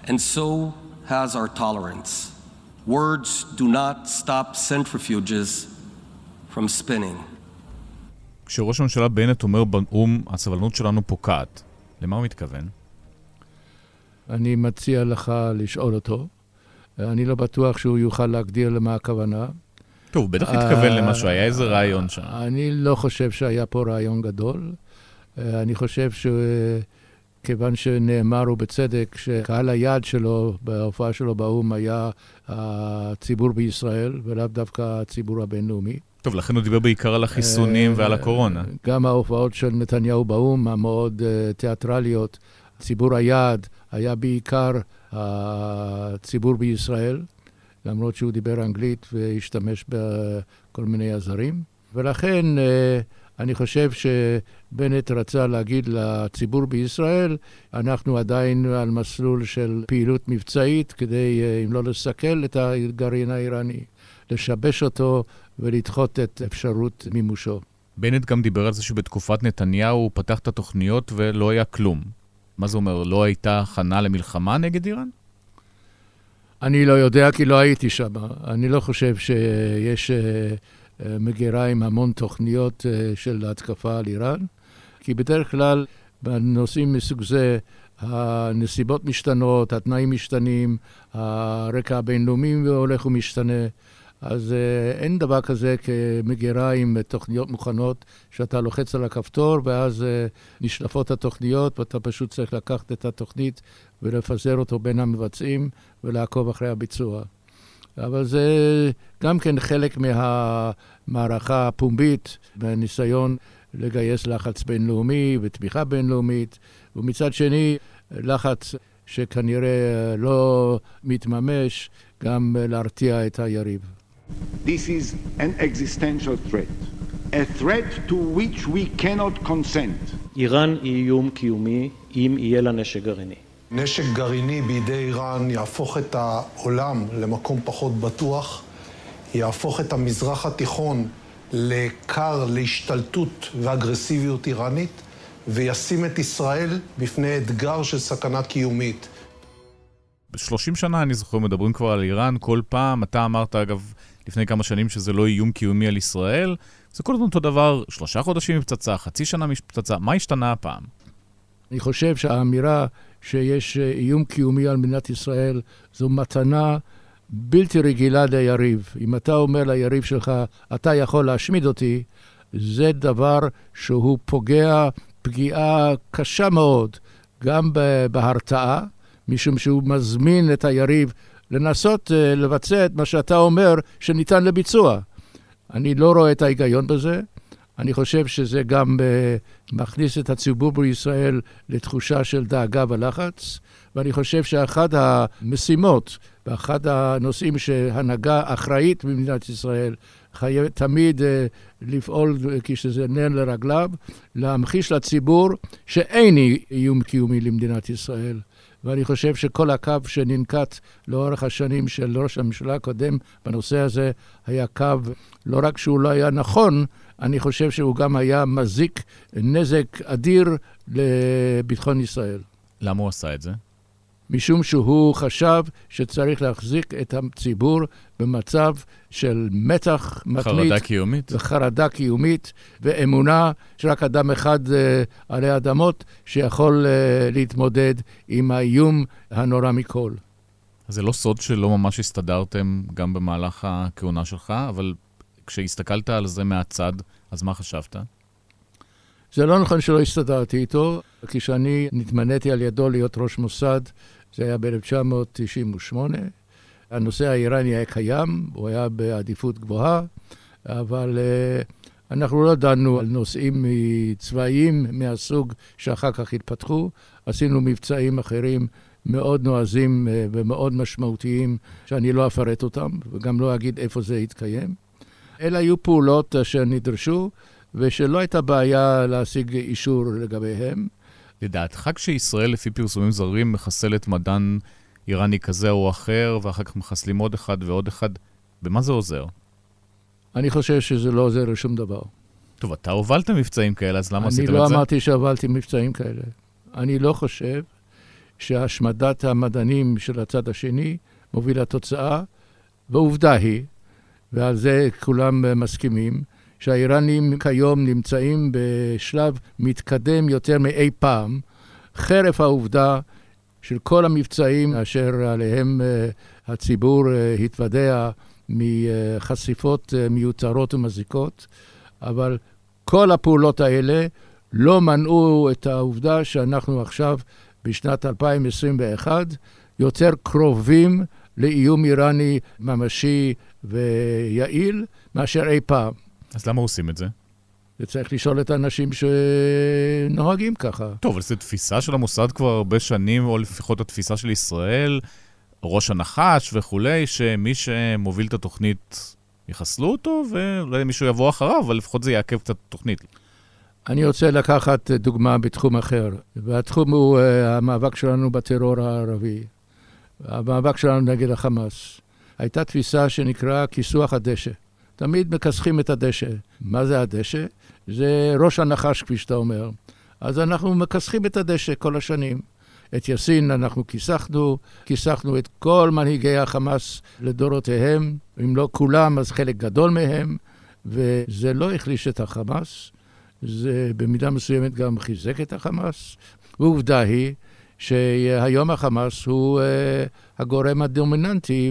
And so has our tolerance. Words do not stop centrifuges from spinning. כשראש הממשלה בנט אומר באום, הסבלנות שלנו פוקעת, למה הוא מתכוון? אני מציע לך לשאול אותו. אני לא בטוח שהוא יוכל להגדיר למה הכוונה. טוב, בטח התכוון למשהו, היה איזה רעיון שם. אני לא חושב שהיה פה רעיון גדול. אני חושב שכיוון שנאמר ובצדק שקהל היעד שלו, בהופעה שלו באום, היה הציבור בישראל, ולאו דווקא הציבור הבינלאומי. טוב, לכן הוא דיבר בעיקר על החיסונים ועל הקורונה. גם ההופעות של נתניהו באום, המאוד תיאטרליות, ציבור היעד היה בעיקר הציבור בישראל, למרות שהוא דיבר אנגלית והשתמש בכל מיני עזרים. ולכן אני חושב שבנט רצה להגיד לציבור בישראל, אנחנו עדיין על מסלול של פעילות מבצעית, כדי, אם לא לסכל את הגרעין האיראני, לשבש אותו ולדחות את אפשרות מימושו. בנט גם דיבר על זה שבתקופת נתניהו הוא פתח את התוכניות ולא היה כלום. מה זה אומר? לא הייתה הכנה למלחמה נגד איראן? אני לא יודע, כי לא הייתי שם. אני לא חושב שיש מגירה עם המון תוכניות של התקפה על איראן, כי בדרך כלל בנושאים מסוג זה הנסיבות משתנות, התנאים משתנים, הרקע הבינלאומי הולך ומשתנה, אז אין דבר כזה כמגירה עם תוכניות מוכנות, שאתה לוחץ על הכפתור ואז נשלפות התוכניות, ואתה פשוט צריך לקחת את התוכנית ולפזר אותו בין המבצעים ולעקוב אחרי הביצוע. אבל זה גם כן חלק מהמערכה הפומבית, בניסיון לגייס לחץ בינלאומי ותמיכה בינלאומית, ומצד שני לחץ שכנראה לא מתממש, גם להרתיע את היריב. This is an existential threat, a threat to which we cannot consent. איראן היא איום קיומי אם יהיה לה נשק גרעיני. נשק גרעיני בידי איראן יהפוך את העולם למקום פחות בטוח, יהפוך את המזרח התיכון לקר להשתלטות ואגרסיביות איראנית, וישים את ישראל בפני אתגר של סכנה קיומית. ב-30 שנה אני זוכר מדברים כבר על איראן, כל פעם, אתה אמרת אגב לפני כמה שנים שזה לא איום קיומי על ישראל, זה כל הזמן אותו דבר, 3 חודשים מפצצה, חצי שנה מפצצה, מה השתנה הפעם? אני חושב שהאמירה שיש איום קיומי על מדינת ישראל, זו מתנה בלתי רגילה ליריב. אם אתה אומר ליריב שלך, אתה יכול להשמיד אותי, זה דבר שהוא פוגע פגיעה קשה מאוד, גם בהרתעה, משום שהוא מזמין את היריב לנסות לבצע את מה שאתה אומר שניתן לביצוע. אני לא רואה את ההיגיון בזה. אני חושב שזה גם מכניס את הציבור בישראל לתחושה של דאגה ולחץ, ואני חושב שאחד המשימות ואחד הנושאים שהנהגה אחראית במדינת ישראל חייבת תמיד לפעול כשזה נר לרגליו, להמחיש לציבור שאין איום קיומי למדינת ישראל. ואני חושב שכל הקו שננקט לאורך השנים של ראש הממשלה הקודם בנושא הזה היה קו לא רק שהוא לא היה נכון, אני חושב שהוא גם היה מזיק נזק אדיר לביטחון ישראל. למה הוא עשה את זה? משום שהוא חשב שצריך להחזיק את הציבור במצב של מתח מתמיד. חרדה קיומית. וחרדה קיומית, ואמונה שרק אדם אחד עלי אדמות שיכול להתמודד עם האיום הנורא מכל. אז זה לא סוד שלא ממש הסתדרתם גם במהלך הכהונה שלך, אבל כשהסתכלת על זה מהצד, אז מה חשבת? זה לא נכון שלא הסתדרתי איתו, כשאני נתמניתי על ידו להיות ראש מוסד, זה היה ב-1998. הנושא האיראני היה קיים, הוא היה בעדיפות גבוהה, אבל אנחנו לא דנו על נושאים צבאיים מהסוג שאחר כך התפתחו. עשינו מבצעים אחרים מאוד נועזים ומאוד משמעותיים, שאני לא אפרט אותם, וגם לא אגיד איפה זה יתקיים. אלה היו פעולות אשר נדרשו, ושלא הייתה בעיה להשיג אישור לגביהם. לדעתך כשישראל לפי פרסומים זרים מחסלת מדען איראני כזה או אחר, ואחר כך מחסלים עוד אחד ועוד אחד, במה זה עוזר? אני חושב שזה לא עוזר לשום דבר. טוב, אתה הובלת מבצעים כאלה, אז למה עשיתם את זה? אני לא אמרתי שהובלתי מבצעים כאלה. אני לא חושב שהשמדת המדענים של הצד השני מוביל לתוצאה, ועובדה היא, ועל זה כולם מסכימים, שהאיראנים כיום נמצאים בשלב מתקדם יותר מאי פעם, חרף העובדה של כל המבצעים אשר עליהם הציבור התוודע מחשיפות מיותרות ומזיקות, אבל כל הפעולות האלה לא מנעו את העובדה שאנחנו עכשיו בשנת 2021 יותר קרובים לאיום איראני ממשי ויעיל מאשר אי פעם. אז למה עושים את זה? וצריך לשאול את האנשים שנוהגים ככה. טוב, אבל זו תפיסה של המוסד כבר הרבה שנים, או לפחות התפיסה של ישראל, ראש הנחש וכולי, שמי שמוביל את התוכנית יחסלו אותו, ואולי מישהו יבוא אחריו, אבל לפחות זה יעכב קצת תוכנית. אני רוצה לקחת דוגמה בתחום אחר, והתחום הוא המאבק שלנו בטרור הערבי, המאבק שלנו נגד החמאס. הייתה תפיסה שנקרא כיסוח הדשא. תמיד מכסחים את הדשא. מה זה הדשא? זה ראש הנחש, כפי שאתה אומר. אז אנחנו מכסחים את הדשא כל השנים. את יאסין אנחנו כיסחנו את כל מנהיגי החמאס לדורותיהם, אם לא כולם, אז חלק גדול מהם, וזה לא החליש את החמאס, זה במידה מסוימת גם חיזק את החמאס, ועובדה היא שהיום החמאס הוא הגורם הדומיננטי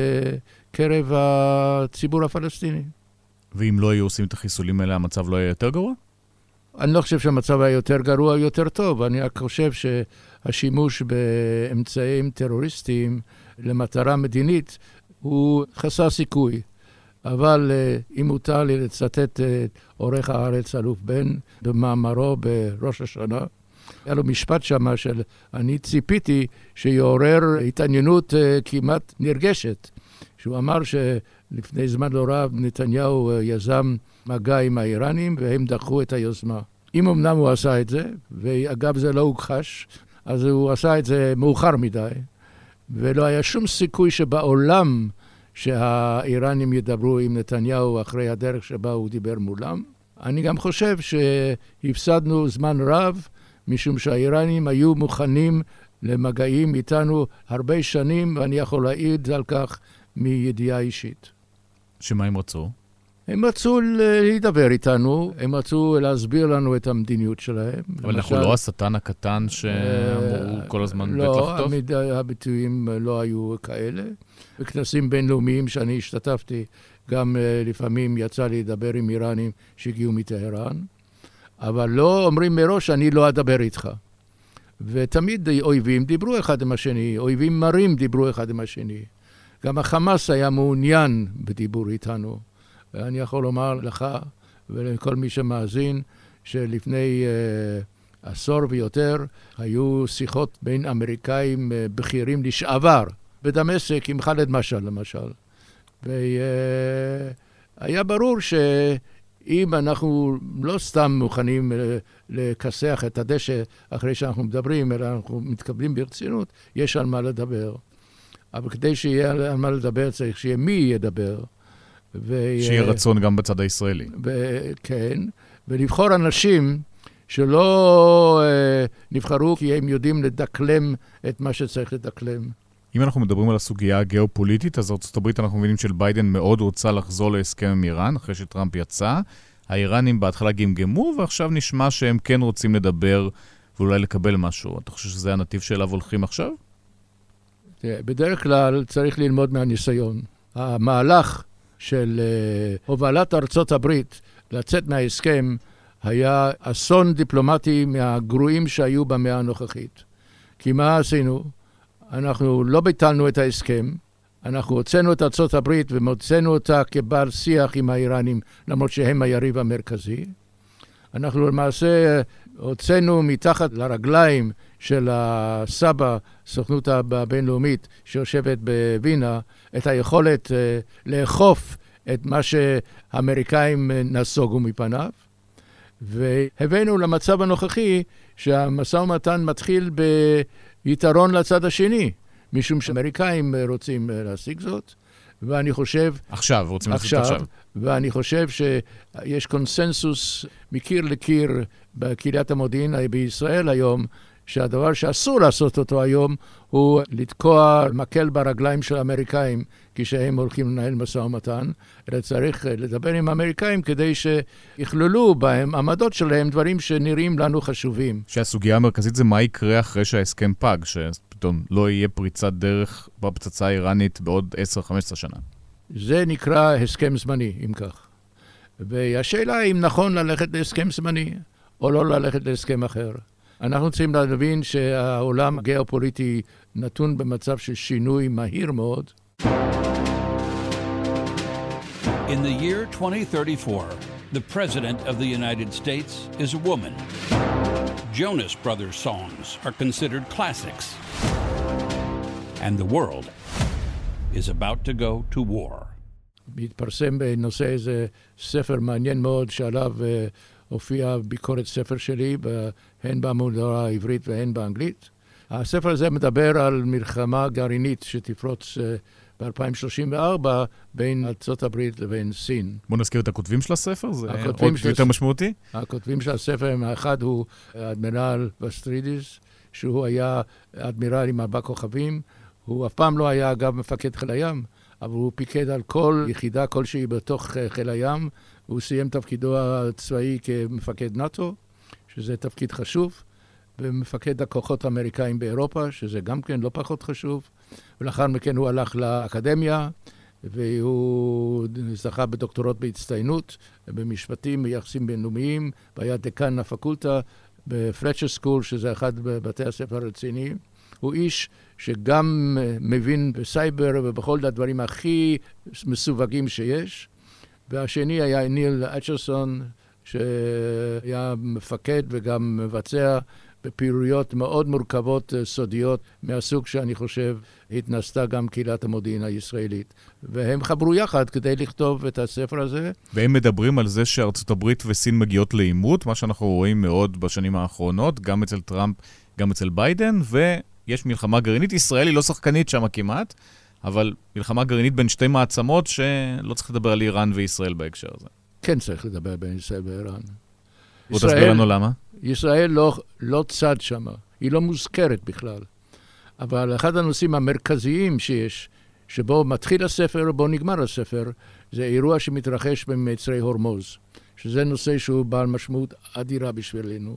בקרב הציבור הפלסטיני. ואם לא היו עושים את החיסולים האלה, המצב לא היה יותר גרוע? אני לא חושב שהמצב היה יותר גרוע, יותר טוב. אני רק חושב שהשימוש באמצעים טרוריסטיים למטרה מדינית הוא חסר סיכוי. אבל אם מותר לי לצטט את עורך הארץ אלוף בן במאמרו בראש השנה, היה לו משפט שמה של אני ציפיתי שיעורר התעניינות כמעט נרגשת. שהוא אמר שלפני זמן לא רב נתניהו יזם מגע עם האיראנים והם דחו את היוזמה. אם אמנם הוא עשה את זה, ואגב זה לא הוכחש, אז הוא עשה את זה מאוחר מדי, ולא היה שום סיכוי שבעולם שהאיראנים ידברו עם נתניהו אחרי הדרך שבה הוא דיבר מולם. אני גם חושב שהפסדנו זמן רב, משום שהאיראנים היו מוכנים למגעים איתנו הרבה שנים, ואני יכול להעיד על כך מידיעה אישית. שמה הם רצו? הם רצו להידבר איתנו, הם רצו להסביר לנו את המדיניות שלהם. אבל אנחנו לא השטן הקטן שאמרו כל הזמן בית לחטוף? לא, הביטויים לא היו כאלה. בכנסים בינלאומיים שאני השתתפתי, גם לפעמים יצא לי לדבר עם איראנים שהגיעו מטהרן, אבל לא אומרים מראש, אני לא אדבר איתך. ותמיד אויבים דיברו אחד עם השני, אויבים מרים דיברו אחד עם השני. גם החמאס היה מעוניין בדיבור איתנו. ואני יכול לומר לך ולכל מי שמאזין, שלפני עשור ויותר היו שיחות בין אמריקאים בכירים לשעבר, בדמשק עם חאלד משעל למשל. והיה ברור שאם אנחנו לא סתם מוכנים לכסח את הדשא אחרי שאנחנו מדברים, אלא אנחנו מתקבלים ברצינות, יש על מה לדבר. אבל כדי שיהיה על מה לדבר צריך שיהיה מי ידבר. שיהיה רצון גם בצד הישראלי. כן, ולבחור אנשים שלא נבחרו כי הם יודעים לדקלם את מה שצריך לדקלם. אם אנחנו מדברים על הסוגיה הגיאופוליטית, אז ארצות הברית אנחנו מבינים של ביידן מאוד רוצה לחזור להסכם עם איראן, אחרי שטראמפ יצא. האיראנים בהתחלה גמגמו, ועכשיו נשמע שהם כן רוצים לדבר ואולי לקבל משהו. אתה חושב שזה הנתיב שאליו הולכים עכשיו? בדרך כלל צריך ללמוד מהניסיון. המהלך של הובלת ארצות הברית לצאת מההסכם היה אסון דיפלומטי מהגרועים שהיו במאה הנוכחית. כי מה עשינו? אנחנו לא ביטלנו את ההסכם, אנחנו הוצאנו את ארצות הברית ומוצאנו אותה כבעל שיח עם האיראנים, למרות שהם היריב המרכזי. אנחנו למעשה הוצאנו מתחת לרגליים של הסבא, סוכנות הבינלאומית שיושבת בווינה, את היכולת לאכוף את מה שהאמריקאים נסוגו מפניו. והבאנו למצב הנוכחי שהמשא ומתן מתחיל ביתרון לצד השני, משום שאמריקאים רוצים להשיג זאת, ואני חושב... עכשיו, רוצים לעשות עכשיו. ואני חושב שיש קונסנסוס מקיר לקיר בקהילת המודיעין בישראל היום, שהדבר שאסור לעשות אותו היום הוא לתקוע מקל ברגליים של האמריקאים כשהם הולכים לנהל משא ומתן, אלא צריך לדבר עם האמריקאים כדי שיכללו בהם עמדות שלהם דברים שנראים לנו חשובים. שהסוגיה המרכזית זה מה יקרה אחרי שההסכם פג, שפתאום לא יהיה פריצת דרך בפצצה האיראנית בעוד 10-15 שנה. זה נקרא הסכם זמני, אם כך. והשאלה אם נכון ללכת להסכם זמני או לא ללכת להסכם אחר. אנחנו צריכים להבין שהעולם הגיאופוליטי נתון במצב של שינוי מהיר מאוד. In the year 2034, the President of the United States is a woman. Jonas Brothers songs are considered classics. And the world is about to go to war. מתפרסם בנושא איזה ספר מעניין מאוד שעליו הופיע ביקורת ספר שלי, הן במהדורה העברית והן באנגלית. הספר הזה מדבר על מלחמה גרעינית שתפרוץ ב-2034 בין ארצות הברית לבין סין. בוא נזכיר את הכותבים של הספר, זה עוד יותר משמעותי. הכותבים של הספר, האחד הוא אדמירל וסטרידיס, שהוא היה אדמירל עם 4 כוכבים. הוא אף פעם לא היה אגב מפקד חיל הים, אבל הוא פיקד על כל יחידה כלשהי בתוך חיל הים. הוא סיים תפקידו הצבאי כמפקד נאטו, שזה תפקיד חשוב, ומפקד הכוחות האמריקאים באירופה, שזה גם כן לא פחות חשוב. ולאחר מכן הוא הלך לאקדמיה, והוא זכה בדוקטורט בהצטיינות, במשפטים, ביחסים בינלאומיים, והיה דקן הפקולטה בפלצ'ר סקול, שזה אחד בבתי הספר הרציניים. הוא איש שגם מבין בסייבר ובכל הדברים הכי מסווגים שיש. והשני היה ניל אצ'רסון, שהיה מפקד וגם מבצע בפעילויות מאוד מורכבות סודיות, מהסוג שאני חושב התנסתה גם קהילת המודיעין הישראלית. והם חברו יחד כדי לכתוב את הספר הזה. והם מדברים על זה שארצות הברית וסין מגיעות לעימות, מה שאנחנו רואים מאוד בשנים האחרונות, גם אצל טראמפ, גם אצל ביידן, ויש מלחמה גרעינית. ישראל היא לא שחקנית שם כמעט, אבל מלחמה גרעינית בין שתי מעצמות שלא צריך לדבר על איראן וישראל בהקשר הזה. כן צריך לדבר בין ישראל ואיראן. בוא תסביר לנו למה. ישראל לא צד שם, היא לא מוזכרת בכלל. אבל אחד הנושאים המרכזיים שיש, שבו מתחיל הספר ובו נגמר הספר, זה אירוע שמתרחש במצרי הורמוז, שזה נושא שהוא בעל משמעות אדירה בשבילנו.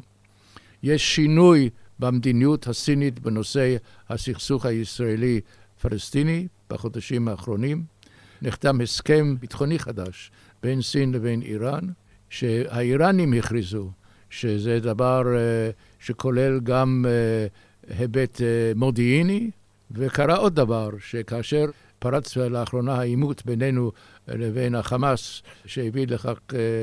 יש שינוי במדיניות הסינית בנושא הסכסוך הישראלי-פלסטיני בחודשים האחרונים. נחתם הסכם ביטחוני חדש בין סין לבין איראן, שהאיראנים הכריזו שזה דבר שכולל גם היבט מודיעיני, וקרה עוד דבר, שכאשר פרץ לאחרונה העימות בינינו לבין החמאס, שהביא לכך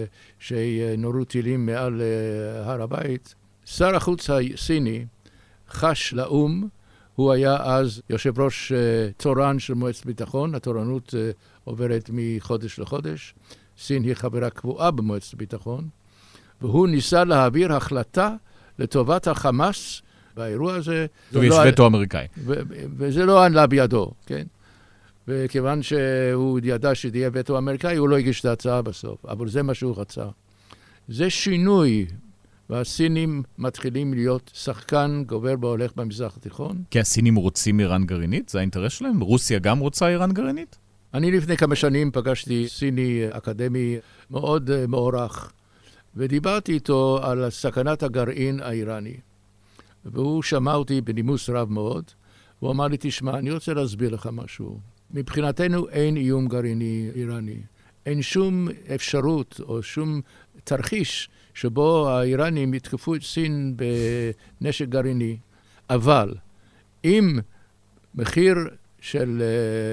שנורו טילים מעל הר הבית, שר החוץ הסיני חש לאום, הוא היה אז יושב ראש תורן של מועצת ביטחון, התורנות עוברת מחודש לחודש, סין היא חברה קבועה במועצת ביטחון, והוא ניסה להעביר החלטה לטובת החמאס באירוע הזה. ויש וטו אמריקאי. וזה לא עלה בידו, כן? וכיוון שהוא ידע שתהיה וטו אמריקאי, הוא לא הגיש את ההצעה בסוף, אבל זה מה שהוא רצה. זה שינוי, והסינים מתחילים להיות שחקן גובר בהולך במזרח התיכון. כי הסינים רוצים איראן גרעינית? זה האינטרס שלהם? רוסיה גם רוצה איראן גרעינית? אני לפני כמה שנים פגשתי סיני אקדמי מאוד מוערך, ודיברתי איתו על סכנת הגרעין האיראני. והוא שמע אותי בנימוס רב מאוד, והוא אמר לי, תשמע, אני רוצה להסביר לך משהו. מבחינתנו אין איום גרעיני איראני. אין שום אפשרות או שום תרחיש שבו האיראנים יתקפו את סין בנשק גרעיני. אבל אם מחיר של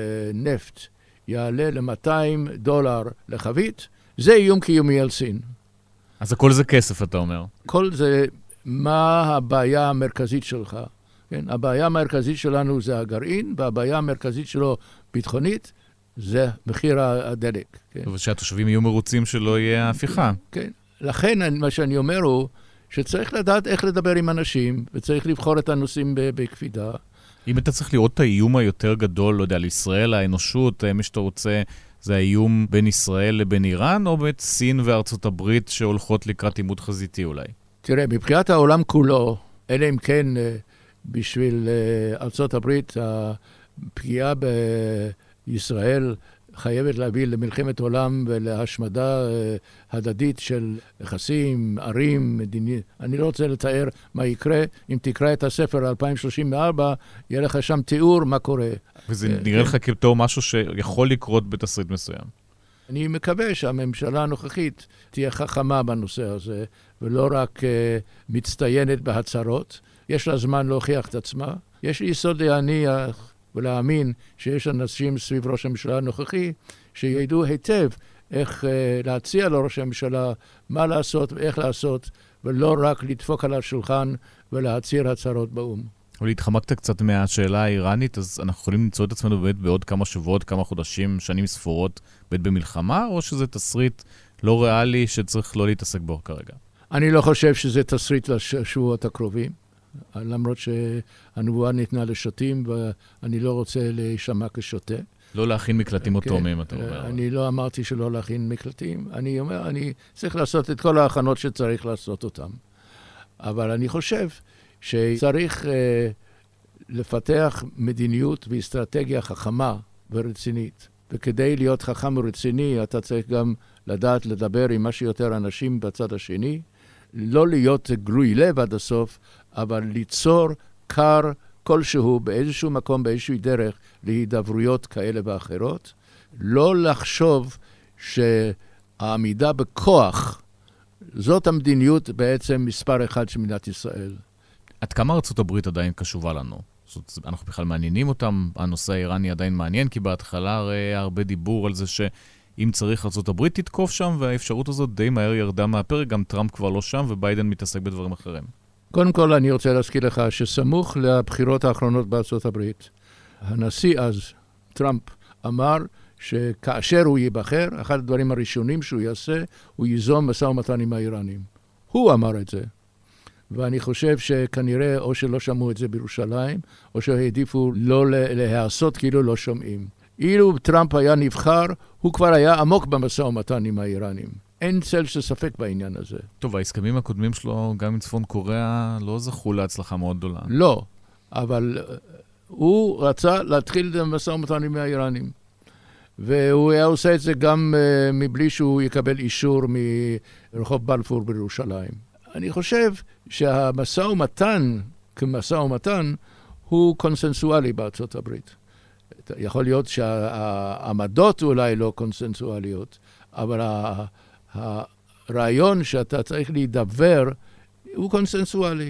נפט יעלה $200 לחבית, זה איום קיומי על סין. אז הכל זה כסף, אתה אומר. כל זה מה הבעיה המרכזית שלך. כן? הבעיה המרכזית שלנו זה הגרעין, והבעיה המרכזית שלו ביטחונית, זה מחיר הדלק. כן? ושהתושבים יהיו מרוצים שלא יהיה הפיכה. כן. לכן מה שאני אומר הוא, שצריך לדעת איך לדבר עם אנשים, וצריך לבחור את הנושאים בקפידה. אם אתה צריך לראות את האיום היותר גדול, לא יודע, על ישראל, האנושות, מה שאתה רוצה, זה האיום בין ישראל לבין איראן, או בין סין וארצות הברית שהולכות לקראת עימות חזיתי אולי? תראה, מבחינת העולם כולו, אלא אם כן בשביל ארצות הברית הפגיעה בישראל חייבת להביא למלחמת עולם ולהשמדה הדדית של יחסים, ערים, מדינית. אני לא רוצה לתאר מה יקרה. אם תקרא את הספר 2034, יהיה לך שם תיאור מה קורה. וזה נראה לך כתור משהו שיכול לקרות בתסריט מסוים. אני מקווה שהממשלה הנוכחית תהיה חכמה בנושא הזה, ולא רק מצטיינת בהצהרות. יש לה זמן להוכיח את עצמה. יש לי יסוד להניח ולהאמין שיש אנשים סביב ראש הממשלה הנוכחי שידעו היטב איך להציע לראש הממשלה מה לעשות ואיך לעשות, ולא רק לדפוק על השולחן ולהצהיר הצהרות באו"ם. אבל התחמקת קצת מהשאלה האיראנית, אז אנחנו יכולים למצוא את עצמנו באמת בעוד כמה שבועות, כמה חודשים, שנים ספורות, בית במלחמה, או שזה תסריט לא ריאלי שצריך לא להתעסק בו כרגע? אני לא חושב שזה תסריט לשבועות הקרובים. למרות שהנבואה ניתנה לשוטים, ואני לא רוצה להישמע כשוטה. לא להכין מקלטים אוטומיים, אתה אומר. אני לא אמרתי שלא להכין מקלטים. אני אומר, אני צריך לעשות את כל ההכנות שצריך לעשות אותם. אבל אני חושב שצריך לפתח מדיניות ואסטרטגיה חכמה ורצינית. וכדי להיות חכם ורציני, אתה צריך גם לדעת לדבר עם מה שיותר אנשים בצד השני, לא להיות גלוי לב עד הסוף, אבל ליצור קר כלשהו באיזשהו מקום, באיזושהי דרך, להידברויות כאלה ואחרות. לא לחשוב שהעמידה בכוח, זאת המדיניות בעצם מספר אחד של מדינת ישראל. עד כמה ארצות הברית עדיין קשובה לנו? זאת, אנחנו בכלל מעניינים אותם, הנושא האיראני עדיין מעניין, כי בהתחלה הרי הרבה דיבור על זה שאם צריך ארצות הברית תתקוף שם, והאפשרות הזאת די מהר ירדה מהפרק, גם טראמפ כבר לא שם, וביידן מתעסק בדברים אחרים. קודם כל אני רוצה להזכיר לך שסמוך לבחירות האחרונות בארצות הברית, הנשיא אז, טראמפ, אמר שכאשר הוא ייבחר, אחד הדברים הראשונים שהוא יעשה, הוא ייזום משא ומתן עם האיראנים. הוא אמר את זה. ואני חושב שכנראה או שלא שמעו את זה בירושלים, או שהעדיפו לא להעשות כאילו לא שומעים. אילו טראמפ היה נבחר, הוא כבר היה עמוק במשא ומתן עם האיראנים. אין צל של ספק בעניין הזה. טוב, ההסכמים הקודמים שלו, גם עם צפון קוריאה, לא זכו להצלחה מאוד גדולה. לא, אבל הוא רצה להתחיל את המשא ומתן עם האיראנים. והוא היה עושה את זה גם מבלי שהוא יקבל אישור מרחוב בלפור בירושלים. אני חושב שהמשא ומתן כמשא ומתן הוא קונסנסואלי בארצות הברית. יכול להיות שהעמדות אולי לא קונסנסואליות, אבל הרעיון שאתה צריך להידבר הוא קונסנסואלי.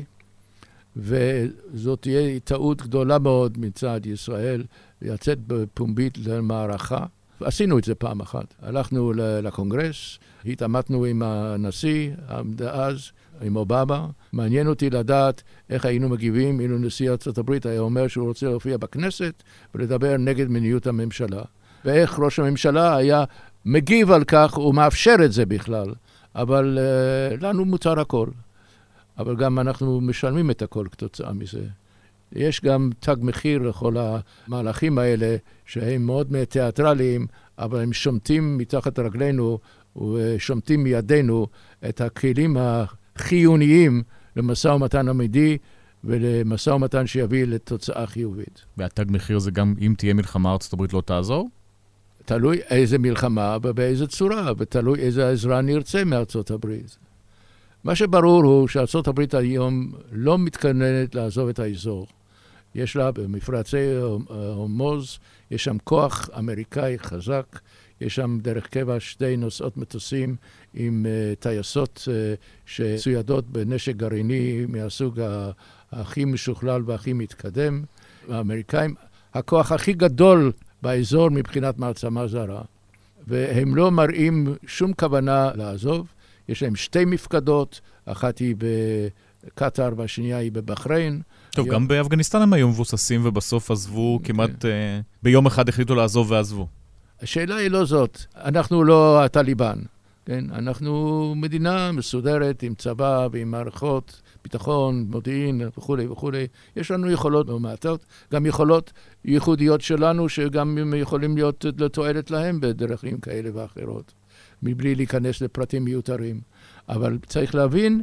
וזאת תהיה טעות גדולה מאוד מצד ישראל לצאת בפומבית למערכה. עשינו את זה פעם אחת. הלכנו לקונגרס, התעמתנו עם הנשיא אז, עם אובמה. מעניין אותי לדעת איך היינו מגיבים אילו נשיא ארצות הברית היה אומר שהוא רוצה להופיע בכנסת ולדבר נגד מדיניות הממשלה. ואיך ראש הממשלה היה מגיב על כך ומאפשר את זה בכלל. אבל לנו מותר הכל. אבל גם אנחנו משלמים את הכל כתוצאה מזה. יש גם תג מחיר לכל המהלכים האלה, שהם מאוד תיאטרליים, אבל הם שומטים מתחת רגלינו ושומטים מידינו את הכלים החיוניים למשא ומתן עמידי ולמשא ומתן שיביא לתוצאה חיובית. והתג מחיר זה גם אם תהיה מלחמה ארצות הברית לא תעזור? תלוי איזה מלחמה ובאיזה צורה, ותלוי איזה עזרה נרצה מארצות הברית. מה שברור הוא שארצות הברית היום לא מתכוננת לעזוב את האזור. יש לה במפרצי הורמוז, יש שם כוח אמריקאי חזק, יש שם דרך קבע שתי נוסעות מטוסים עם טייסות שצוידות בנשק גרעיני מהסוג הכי משוכלל והכי מתקדם. האמריקאים, הכוח הכי גדול באזור מבחינת מעצמה זרה, והם לא מראים שום כוונה לעזוב. יש להם שתי מפקדות, אחת היא בקטר והשנייה היא בבחריין. טוב, גם באפגניסטן הם היו מבוססים ובסוף עזבו כמעט ביום אחד החליטו לעזוב ועזבו. השאלה היא לא זאת, אנחנו לא הטליבן, כן? אנחנו מדינה מסודרת עם צבא ועם מערכות ביטחון, מודיעין וכו' וכו'. יש לנו יכולות מעטות, גם יכולות ייחודיות שלנו שגם יכולים להיות לתועלת להם בדרכים כאלה ואחרות. מבלי להיכנס לפרטים מיותרים. אבל צריך להבין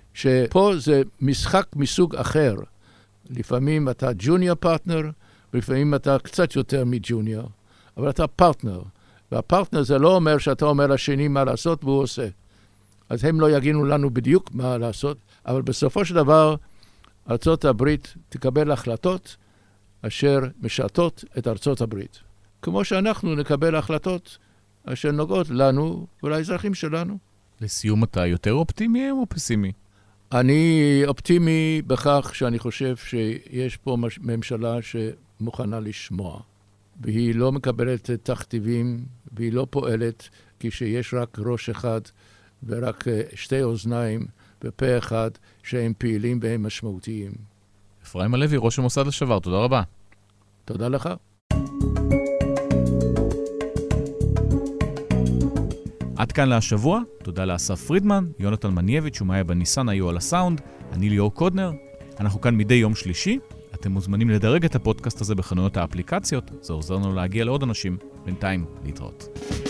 שפה זה משחק מסוג אחר. לפעמים אתה ג'וניור פרטנר, ולפעמים אתה קצת יותר מג'וניור, אבל אתה פרטנר. והפרטנר זה לא אומר שאתה אומר לשני מה לעשות והוא עושה. אז הם לא יגידו לנו בדיוק מה לעשות, אבל בסופו של דבר, ארצות הברית תקבל החלטות אשר משרתות את ארצות הברית. כמו שאנחנו נקבל החלטות אשר נוגעות לנו ולאזרחים שלנו. לסיום, אתה יותר אופטימי או פסימי? אני אופטימי בכך שאני חושב שיש פה ממשלה שמוכנה לשמוע. והיא לא מקבלת תכתיבים, והיא לא פועלת כשיש רק ראש אחד ורק שתי אוזניים ופה אחד שהם פעילים והם משמעותיים. אפרים הלוי, ראש המוסד לשעבר, תודה רבה. תודה לך. עד כאן להשבוע, תודה לאסף פרידמן, יונתן מנייביץ' ומאיה בניסן היו על הסאונד, אני ליאור קודנר. אנחנו כאן מדי יום שלישי, אתם מוזמנים לדרג את הפודקאסט הזה בחנויות האפליקציות, זה עוזר לנו להגיע לעוד אנשים, בינתיים להתראות.